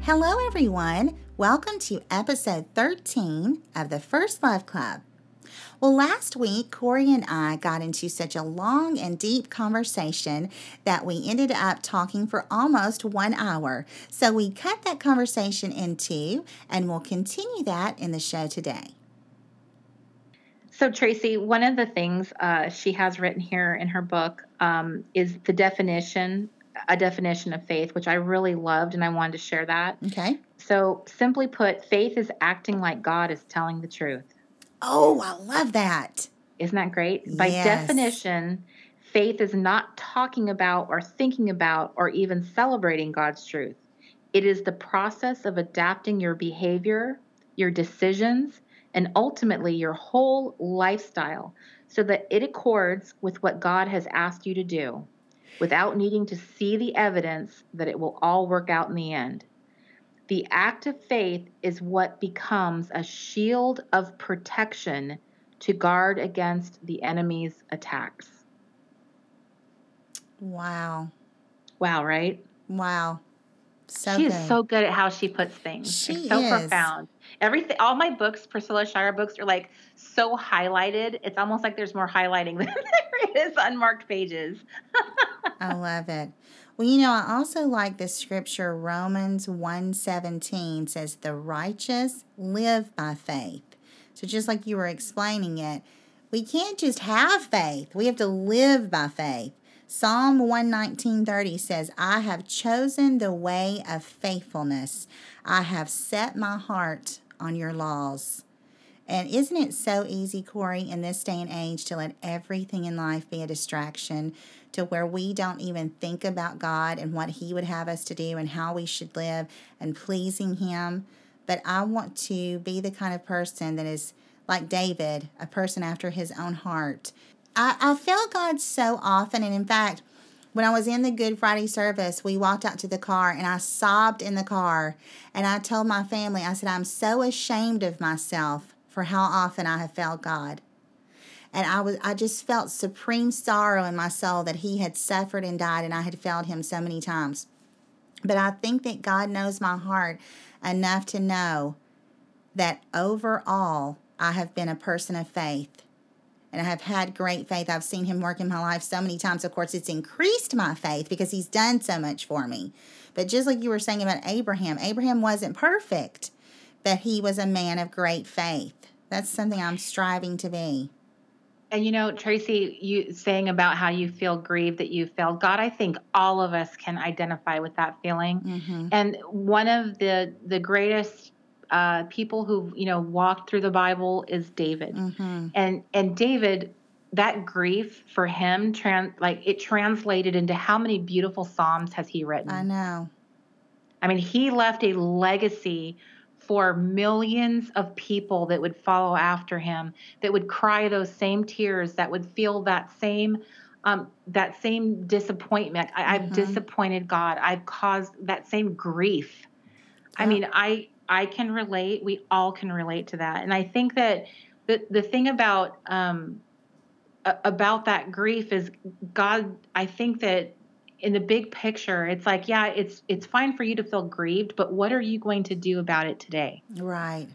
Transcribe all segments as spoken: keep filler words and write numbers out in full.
Hello, everyone. Welcome to episode thirteen of the First Love Club. Well, last week, Corey and I got into such a long and deep conversation that we ended up talking for almost one hour. So we cut that conversation in two, and we'll continue that in the show today. So, Tracy, one of the things uh, she has written here in her book um, is the definition, a definition of faith, which I really loved, and I wanted to share that. Okay. So, simply put, faith is acting like God is telling the truth. Oh, I love that. Isn't that great? By Yes. definition, faith is not talking about or thinking about or even celebrating God's truth. It is the process of adapting your behavior, your decisions, and ultimately your whole lifestyle so that it accords with what God has asked you to do without needing to see the evidence that it will all work out in the end. The act of faith is what becomes a shield of protection to guard against the enemy's attacks. Wow. Wow, right? Wow. So she good. is so good at how she puts things. She it's so is. profound. Everything, all my books, Priscilla Shirer books, are like so highlighted. It's almost like there's more highlighting than there is unmarked pages. I love it. Well, you know, I also like the scripture Romans one seventeen says, the righteous live by faith. So just like you were explaining it, we can't just have faith. We have to live by faith. Psalm one nineteen thirty says, I have chosen the way of faithfulness. I have set my heart on your laws. And isn't it so easy, Corey, in this day and age to let everything in life be a distraction to where we don't even think about God and what He would have us to do and how we should live and pleasing Him? But I want to be the kind of person that is like David, a person after His own heart. I, I felt God so often, and in fact, when I was in the Good Friday service, we walked out to the car, and I sobbed in the car, and I told my family, I said, I'm so ashamed of myself for how often I have felt God. And I was, I just felt supreme sorrow in my soul that He had suffered and died, and I had failed Him so many times. But I think that God knows my heart enough to know that overall, I have been a person of faith. And I have had great faith. I've seen Him work in my life so many times. Of course, it's increased my faith because He's done so much for me. But just like you were saying about Abraham, Abraham wasn't perfect, but he was a man of great faith. That's something I'm striving to be. And you know, Tracy, you saying about how you feel grieved that you failed God, I think all of us can identify with that feeling. Mm-hmm. And one of the the greatest uh, people who you know walked through the Bible is David. Mm-hmm. And and David, that grief for him, trans like it translated into how many beautiful psalms has he written? I know. I mean, he left a legacy for millions of people that would follow after him, that would cry those same tears, that would feel that same um, that same disappointment. I, I've Mm-hmm. disappointed God. I've caused that same grief. I Yep. mean, I I can relate. We all can relate to that. And I think that the the thing about um, a- about that grief is God. I think that in the big picture, it's like, yeah, it's it's fine for you to feel grieved, but what are you going to do about it today? Right.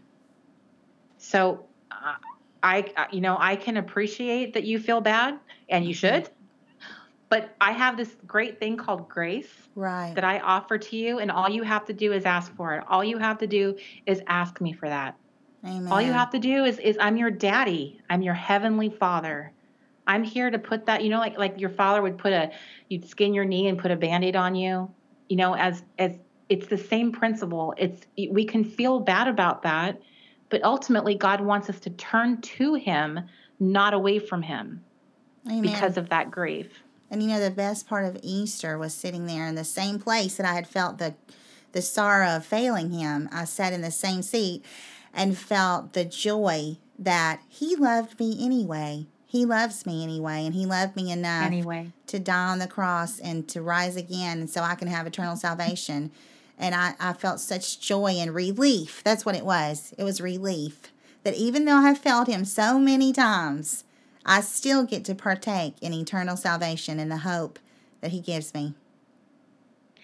So, uh, I, you know, I can appreciate that you feel bad, and you Mm-hmm. should. But I have this great thing called grace Right. that I offer to you, and all you have to do is ask for it. All you have to do is ask me for that. Amen. All you have to do is is I'm your daddy. I'm your heavenly Father. I'm here to put that, you know, like like your father would put a, you'd skin your knee and put a Band-Aid on you, you know, as as it's the same principle. It's we can feel bad about that, but ultimately God wants us to turn to Him, not away from Him, Amen. because of that grief. And you know, the best part of Easter was sitting there in the same place that I had felt the the sorrow of failing Him. I sat in the same seat and felt the joy that He loved me anyway. He loves me anyway, and He loved me enough Anyway. to die on the cross and to rise again, and so I can have eternal salvation. And I, I felt such joy and relief. That's what it was. It was relief that even though I have failed Him so many times, I still get to partake in eternal salvation and the hope that He gives me.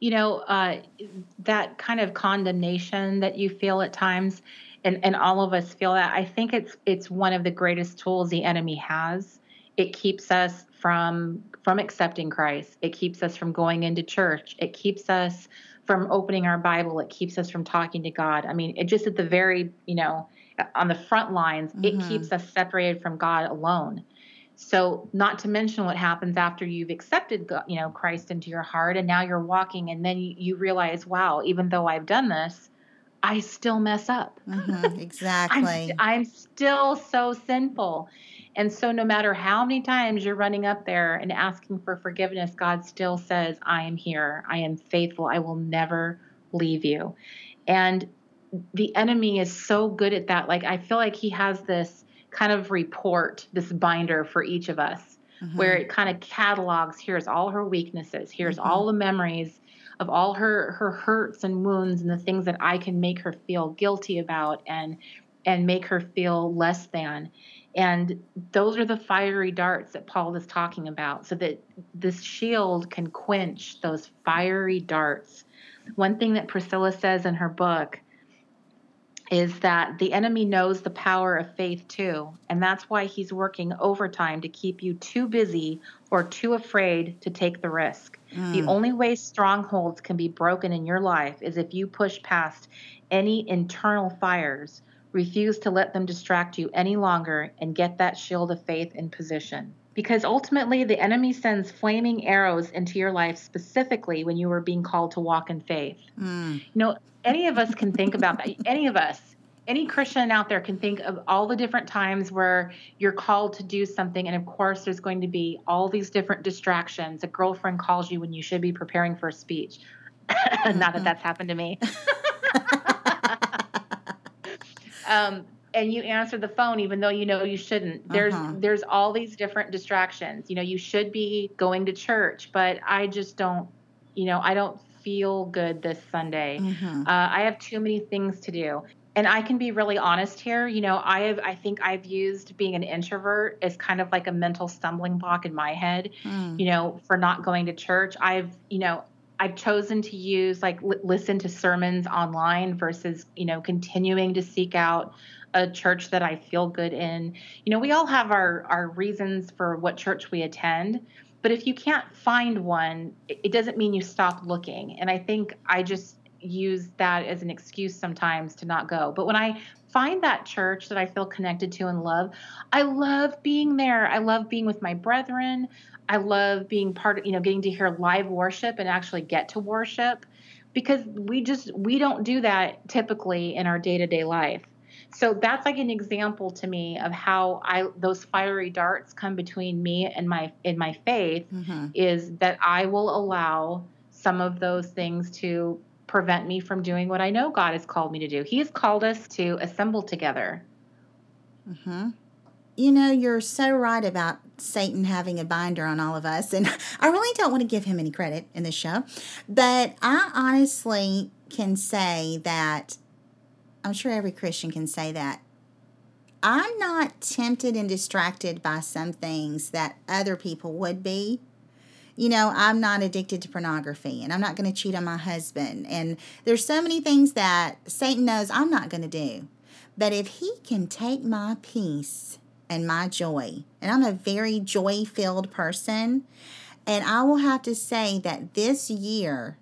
you know, uh, that kind of condemnation that you feel at times, and, and all of us feel that, I think it's it's one of the greatest tools the enemy has. It keeps us from from accepting Christ. It keeps us from going into church. It keeps us from opening our Bible. It keeps us from talking to God. I mean, it just at the very, you know, on the front lines, it Mm-hmm. keeps us separated from God alone. So, not to mention what happens after you've accepted, God, you know, Christ into your heart, and now you're walking, and then you, you realize, wow, even though I've done this, I still mess up. Mm-hmm. I'm st- Exactly. I'm still so sinful. And so no matter how many times you're running up there and asking for forgiveness, God still says, I am here. I am faithful. I will never leave you. And the enemy is so good at that. Like, I feel like he has this kind of report, this binder for each of us, where Mm-hmm. it kind of catalogs, here's all her weaknesses, here's Mm-hmm. all the memories of all her her hurts and wounds and the things that I can make her feel guilty about, and and make her feel less than. And those are the fiery darts that Paul is talking about, so that this shield can quench those fiery darts. One thing that Priscilla says in her book is that the enemy knows the power of faith too, and that's why he's working overtime to keep you too busy or too afraid to take the risk. The Mm. only way strongholds can be broken in your life is if you push past any internal fires, refuse to let them distract you any longer, and get that shield of faith in position. Because ultimately, the enemy sends flaming arrows into your life specifically when you are being called to walk in faith. Mm. You know, any of us can think about that. Any of us, any Christian out there can think of all the different times where you're called to do something. And of course, there's going to be all these different distractions. A girlfriend calls you when you should be preparing for a speech. Not that Mm-hmm. that's happened to me. um, and you answer the phone even though you know you shouldn't. There's Uh-huh. there's all these different distractions. You know, you should be going to church, but I just don't, you know, I don't feel good this Sunday. Mm-hmm. Uh, I have too many things to do. And I can be really honest here. You know, I have I think I've used being an introvert as kind of like a mental stumbling block in my head, Mm. you know, for not going to church. I've, you know, I've chosen to use like li- listen to sermons online versus, you know, continuing to seek out a church that I feel good in. You know, we all have our our reasons for what church we attend, but if you can't find one, it, it doesn't mean you stop looking. And I think I just use that as an excuse sometimes to not go. But when I find that church that I feel connected to and love, I love being there. I love being with my brethren. I love being part of, you know, getting to hear live worship and actually get to worship, because we just, we don't do that typically in our day to day life. So that's like an example to me of how I, those fiery darts come between me and my, in my faith, Mm-hmm. is that I will allow some of those things to prevent me from doing what I know God has called me to do. He has called us to assemble together. Mm-hmm. You know, you're so right about Satan having a binder on all of us. And I really don't want to give him any credit in this show. But I honestly can say that, I'm sure every Christian can say that, I'm not tempted and distracted by some things that other people would be. You know, I'm not addicted to pornography, and I'm not going to cheat on my husband. And there's so many things that Satan knows I'm not going to do. But if he can take my peace and my joy, and I'm a very joy-filled person, and I will have to say that this year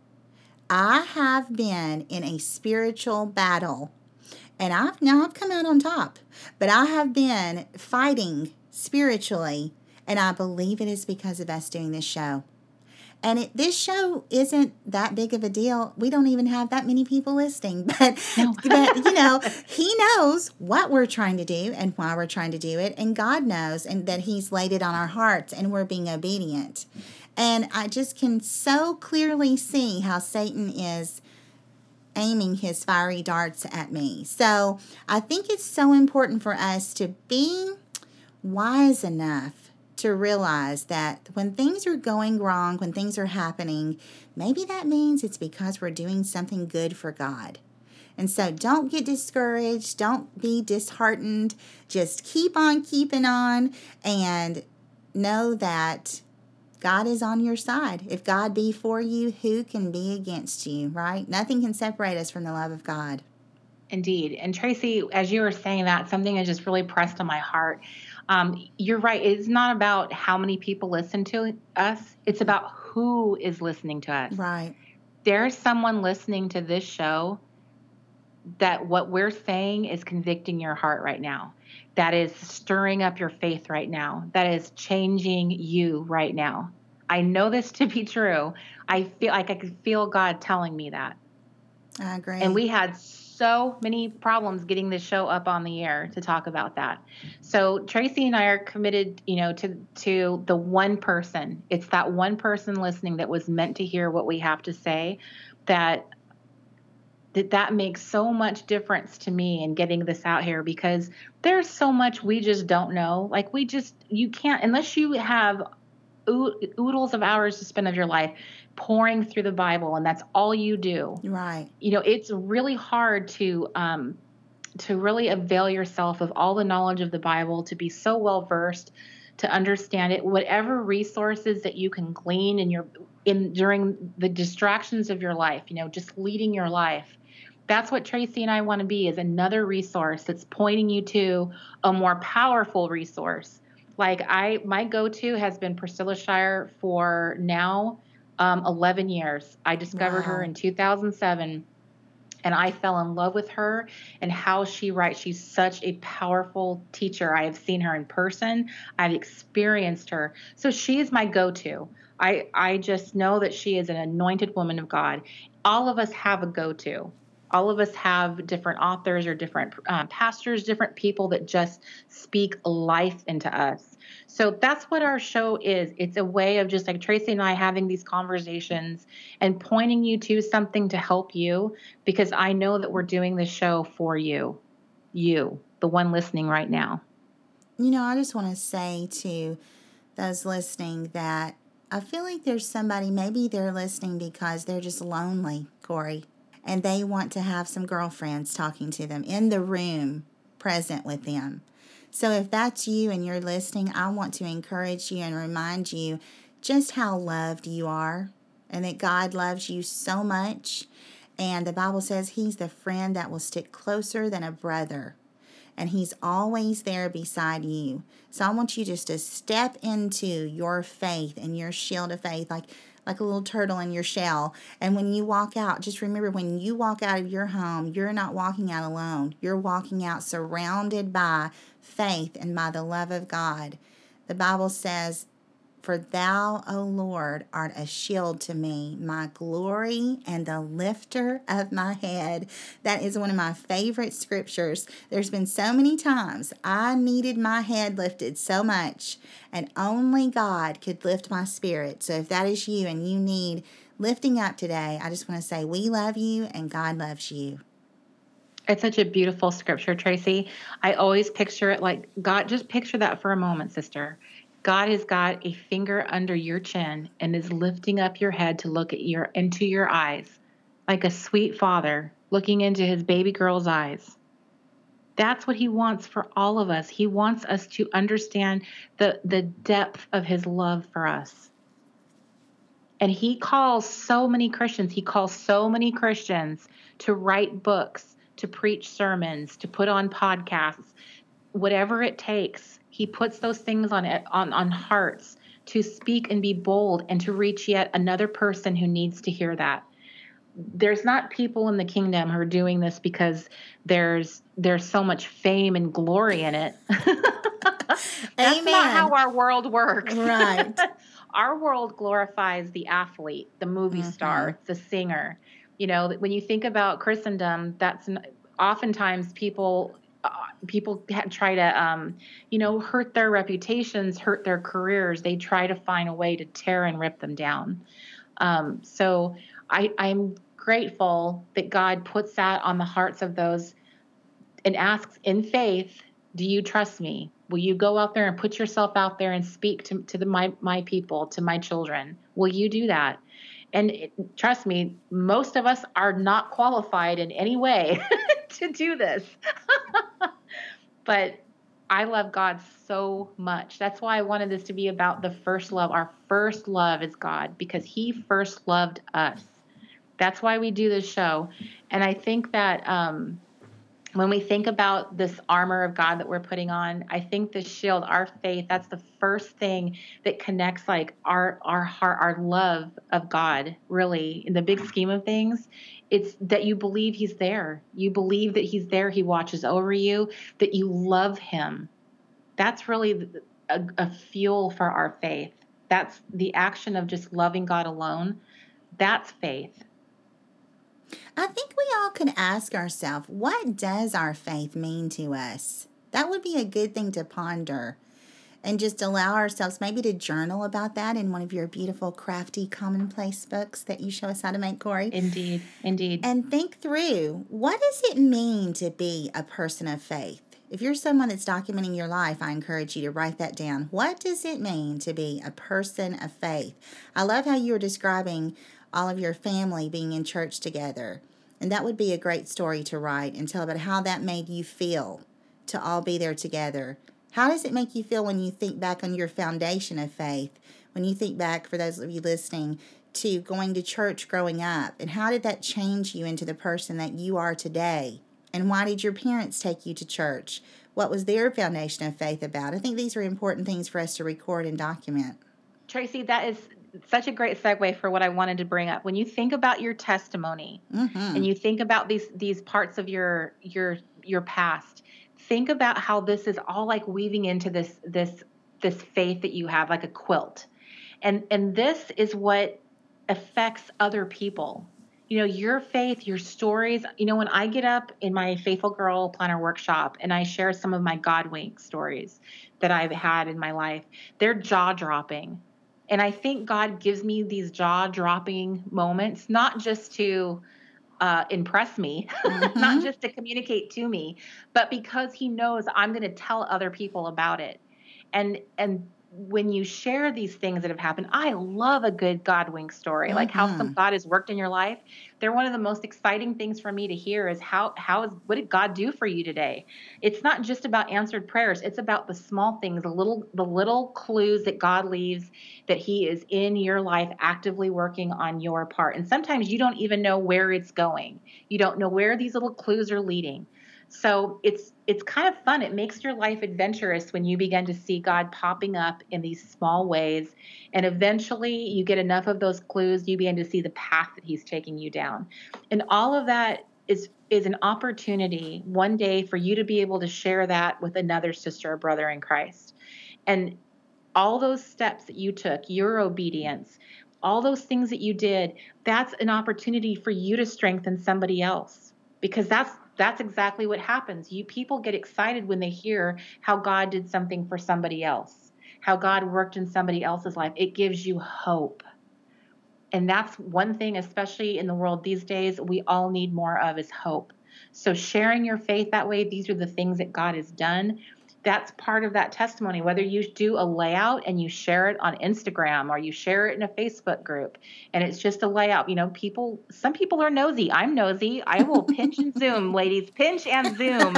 I have been in a spiritual battle, and I've now I've come out on top, but I have been fighting spiritually, and I believe it is because of us doing this show. And it, this show isn't that big of a deal. We don't even have that many people listening. But, No. but you know, he knows what we're trying to do and why we're trying to do it. And God knows and that he's laid it on our hearts and we're being obedient. And I just can so clearly see how Satan is aiming his fiery darts at me. So I think it's so important for us to be wise enough to realize that when things are going wrong, when things are happening, maybe that means it's because we're doing something good for God. And so don't get discouraged. Don't be disheartened. Just keep on keeping on and know that God is on your side. If God be for you, who can be against you, right? Nothing can separate us from the love of God. Indeed. And Tracy, as you were saying that, something that just really pressed on my heart. Um, you're right. It's not about how many people listen to us. It's about who is listening to us. Right. There's someone listening to this show that what we're saying is convicting your heart right now. That is stirring up your faith right now. That is changing you right now. I know this to be true. I feel like I could feel God telling me that. I agree. And we had so many problems getting this show up on the air to talk about that. So Tracy and I are committed, you know, to to the one person. It's that one person listening that was meant to hear what we have to say. That that that makes so much difference to me in getting this out here, because there's so much we just don't know. Like we just you can't, unless you have oodles of hours to spend of your life pouring through the Bible, and that's all you do. Right. You know, it's really hard to um, to really avail yourself of all the knowledge of the Bible, to be so well versed, to understand it. Whatever resources that you can glean in your in during the distractions of your life, you know, just leading your life. That's what Tracy and I want to be, is another resource that's pointing you to a more powerful resource. Like I, my go-to has been Priscilla Shirer for now um, eleven years. I discovered Wow. her in two thousand seven, and I fell in love with her and how she writes. She's such a powerful teacher. I have seen her in person. I've experienced her. So she is my go-to. I, I just know that she is an anointed woman of God. All of us have a go-to. All of us have different authors or different uh, pastors, different people that just speak life into us. So that's what our show is. It's a way of just like Tracy and I having these conversations and pointing you to something to help you, because I know that we're doing this show for you, you, the one listening right now. You know, I just want to say to those listening that I feel like there's somebody, maybe they're listening because they're just lonely, Corey, and they want to have some girlfriends talking to them in the room, present with them. So if that's you and you're listening, I want to encourage you and remind you just how loved you are, and that God loves you so much. And the Bible says He's the friend that will stick closer than a brother. And He's always there beside you. So I want you just to step into your faith and your shield of faith, like like a little turtle in your shell. And when you walk out, just remember, when you walk out of your home, you're not walking out alone. You're walking out surrounded by faith and by the love of God. The Bible says, "For thou, O Lord, art a shield to me, my glory and the lifter of my head." That is one of my favorite scriptures. There's been so many times I needed my head lifted so much, and only God could lift my spirit. So if that is you and you need lifting up today, I just want to say we love you and God loves you. It's such a beautiful scripture, Tracy. I always picture it like God. Just picture that for a moment, sister. God has got a finger under your chin and is lifting up your head to look at your into your eyes, like a sweet father looking into his baby girl's eyes. That's what He wants for all of us. He wants us to understand the, the depth of His love for us. And He calls so many Christians, He calls so many Christians to write books, to preach sermons, to put on podcasts, whatever it takes. He puts those things on on on hearts to speak and be bold and to reach yet another person who needs to hear that. There's not people in the kingdom who are doing this because there's there's so much fame and glory in it. That's Amen. not how our world works. Right. Our world glorifies the athlete, the movie Mm-hmm. star, the singer. You know, when you think about Christendom, that's oftentimes people uh, people try to, um, you know, hurt their reputations, hurt their careers. They try to find a way to tear and rip them down. Um, so I, I'm grateful that God puts that on the hearts of those and asks in faith, do you trust me? Will you go out there and put yourself out there and speak to, to the, my, my people, to my children? Will you do that? And it, trust me, most of us are not qualified in any way to do this. But I love God so much. That's why I wanted this to be about the first love. Our first love is God because he first loved us. That's why we do this show. And I think that um, when we think about this armor of God that we're putting on, I think the shield, our faith, that's the first thing that connects like our our heart, our love of God, really, in the big scheme of things. It's that you believe he's there. You believe that he's there. He watches over you, that you love him. That's really a, a fuel for our faith. That's the action of just loving God alone. That's faith. I think we all could ask ourselves, what does our faith mean to us? That would be a good thing to ponder and just allow ourselves maybe to journal about that in one of your beautiful, crafty, commonplace books that you show us how to make, Corey. Indeed, indeed. And think through, what does it mean to be a person of faith? If you're someone that's documenting your life, I encourage you to write that down. What does it mean to be a person of faith? I love how you were describing all of your family being in church together. And that would be a great story to write and tell about how that made you feel to all be there together. How does it make you feel when you think back on your foundation of faith? When you think back, for those of you listening, to going to church growing up, and how did that change you into the person that you are today? And why did your parents take you to church? What was their foundation of faith about? I think these are important things for us to record and document. Tracy, that is such a great segue for what I wanted to bring up. When you think about your testimony mm-hmm. and you think about these these parts of your your your past, think about how this is all like weaving into this this this faith that you have, like a quilt. And and this is what affects other people. You know, your faith, your stories. You know, when I get up in my Faithful Girl Planner workshop and I share some of my God wink stories that I've had in my life, they're jaw dropping. And I think God gives me these jaw dropping moments, not just to uh, impress me, mm-hmm. not just to communicate to me, but because he knows I'm going to tell other people about it. And, and, when you share these things that have happened, I love a good God wink story, mm-hmm. like how some God has worked in your life. They're one of the most exciting things for me to hear is how, how is, what did God do for you today? It's not just about answered prayers. It's about the small things, the little, the little clues that God leaves, that he is in your life actively working on your part. And sometimes you don't even know where it's going. You don't know where these little clues are leading. So it's it's kind of fun. It makes your life adventurous when you begin to see God popping up in these small ways. And eventually you get enough of those clues, you begin to see the path that he's taking you down. And all of that is is an opportunity one day for you to be able to share that with another sister or brother in Christ. And all those steps that you took, your obedience, all those things that you did, that's an opportunity for you to strengthen somebody else, because that's That's exactly what happens. You people get excited when they hear how God did something for somebody else, how God worked in somebody else's life. It gives you hope. And that's one thing, especially in the world these days, we all need more of is hope. So sharing your faith that way, these are the things that God has done. That's part of that testimony, whether you do a layout and you share it on Instagram or you share it in a Facebook group and it's just a layout. You know, people, some people are nosy. I'm nosy. I will pinch and zoom, ladies, pinch and zoom.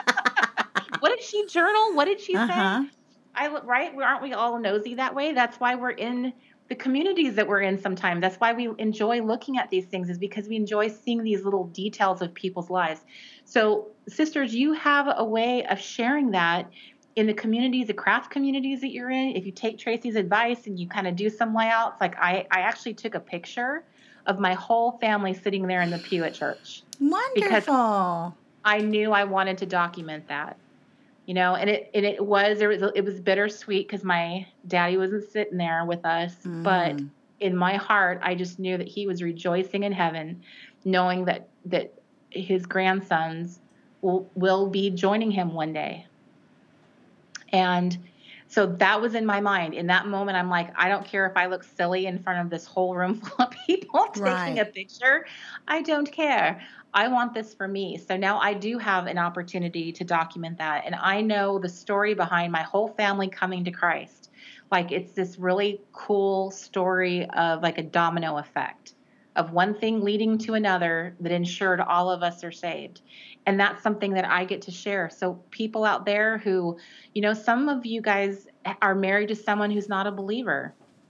What did she journal? What did she uh-huh. say? I right? Aren't we all nosy that way? That's why we're in the communities that we're in sometimes. That's why we enjoy looking at these things, is because we enjoy seeing these little details of people's lives. So, sisters, you have a way of sharing that in the communities, the craft communities that you're in. If you take Tracy's advice and you kind of do some layouts, like I, I actually took a picture of my whole family sitting there in the pew at church. Wonderful. Because I knew I wanted to document that. You know, and it and it was it was it was bittersweet because my daddy wasn't sitting there with us, mm. but in my heart, I just knew that he was rejoicing in heaven, knowing that that his grandsons will will be joining him one day. And so that was in my mind. In that moment, I'm like, I don't care if I look silly in front of this whole room full of people taking right. a picture. I don't care. I want this for me. So now I do have an opportunity to document that. And I know the story behind my whole family coming to Christ. Like, it's this really cool story of like a domino effect. of one thing leading to another that ensured all of us are saved. And that's something that I get to share. So people out there who, you know, some of you guys are married to someone who's not a believer,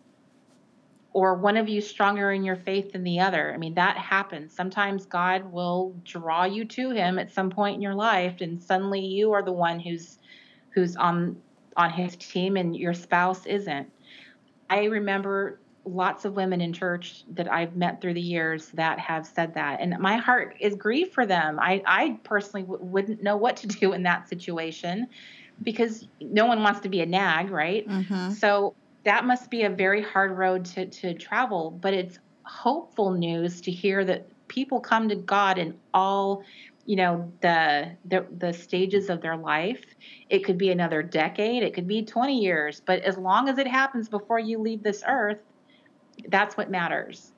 or one of you stronger in your faith than the other. I mean, that happens. Sometimes God will draw you to him at some point in your life, and suddenly you are the one who's who's on on his team and your spouse isn't. I remember lots of women in church that I've met through the years that have said that. And my heart is grieved for them. I, I personally w- wouldn't know what to do in that situation, because no one wants to be a nag, right? Mm-hmm. So that must be a very hard road to, to travel. But it's hopeful news to hear that people come to God in all, you know, the, the the stages of their life. It could be another decade, it could be twenty years, but as long as it happens before you leave this earth, that's what matters.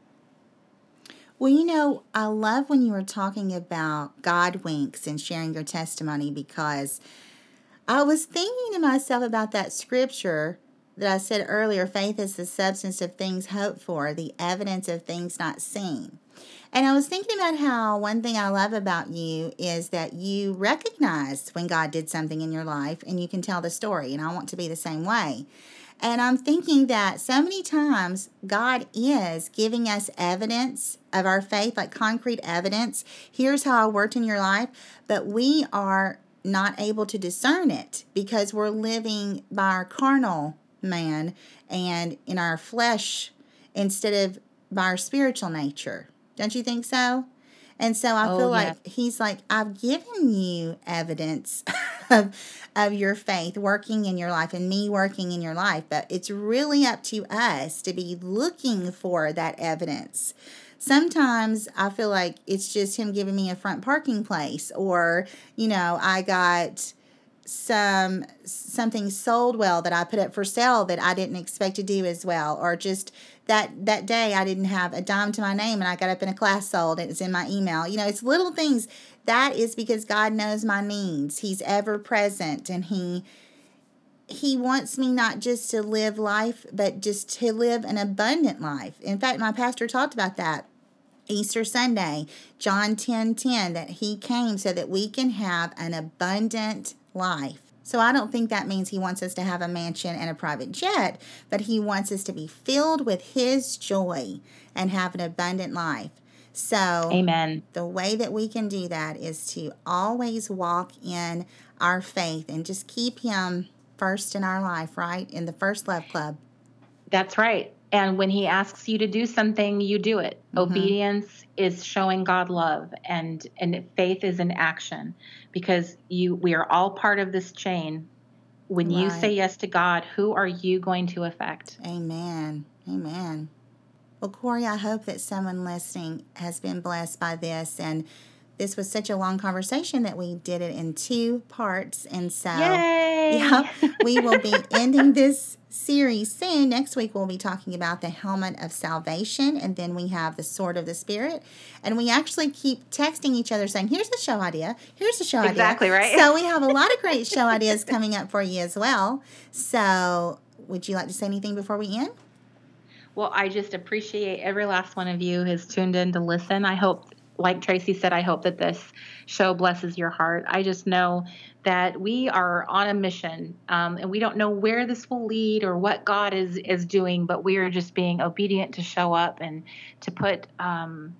Well, you know, I love when you were talking about God winks and sharing your testimony, because I was thinking to myself about that scripture that I said earlier, faith is the substance of things hoped for, the evidence of things not seen. And I was thinking about how one thing I love about you is that you recognize when God did something in your life and you can tell the story. And I want to be the same way. And I'm thinking that so many times God is giving us evidence of our faith, like concrete evidence. Here's how I worked in your life. But we are not able to discern it because we're living by our carnal man and in our flesh instead of by our spiritual nature. Don't you think so? And so I Oh, feel yes. like he's like, I've given you evidence of, of your faith working in your life and me working in your life, but it's really up to us to be looking for that evidence. Sometimes I feel like it's just him giving me a front parking place, or, you know, I got some something sold well that I put up for sale that I didn't expect to do as well, or just that that day I didn't have a dime to my name and I got up in a class sold and it's in my email. You know, it's little things. That is because God knows my needs. He's ever present, and he he wants me not just to live life, but just to live an abundant life. In fact, my pastor talked about that Easter Sunday, John ten ten, that he came so that we can have an abundant life. So I don't think that means he wants us to have a mansion and a private jet, but he wants us to be filled with his joy and have an abundant life. So Amen. The way that we can do that is to always walk in our faith and just keep him first in our life, right? In the first love club. That's right. And when he asks you to do something, you do it. Mm-hmm. Obedience is showing God love, and, and faith is in action, because you we are all part of this chain. When right. you say yes to God, who are you going to affect? Amen. Amen. Well, Corey, I hope that someone listening has been blessed by this. And this was such a long conversation that we did it in two parts. And so, Yay! yeah, we will be ending this series soon. Next week, we'll be talking about the helmet of salvation. And then we have the sword of the Spirit. And we actually keep texting each other saying, here's the show idea. Here's the show exactly, idea. Exactly, So right. we have a lot of great show ideas coming up for you as well. So would you like to say anything before we end? Well, I just appreciate every last one of you who's tuned in to listen. I hope, like Tracy said, I hope that this show blesses your heart. I just know that we are on a mission, um, and we don't know where this will lead or what God is, is doing, but we are just being obedient to show up and to put um,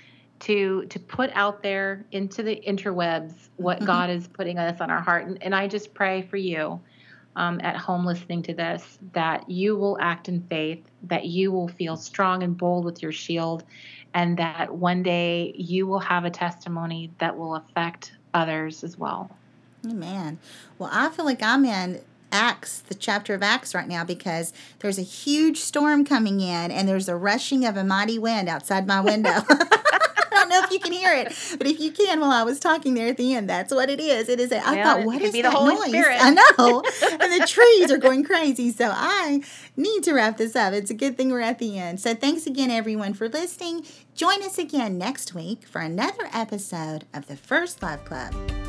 to to put out there into the interwebs what God is putting us on our heart. And, and I just pray for you um, at home listening to this, that you will act in faith, that you will feel strong and bold with your shield, and that one day you will have a testimony that will affect others as well. Amen. Well, I feel like I'm in Acts, the chapter of Acts right now, because there's a huge storm coming in and there's a rushing of a mighty wind outside my window. I don't know if you can hear it, but if you can, while I was talking there at the end, that's what it is. It is. A, I yeah, thought, what is be that the Holy noise? Spirit. I know, and the trees are going crazy. So I need to wrap this up. It's a good thing we're at the end. So thanks again, everyone, for listening. Join us again next week for another episode of the First Love Club.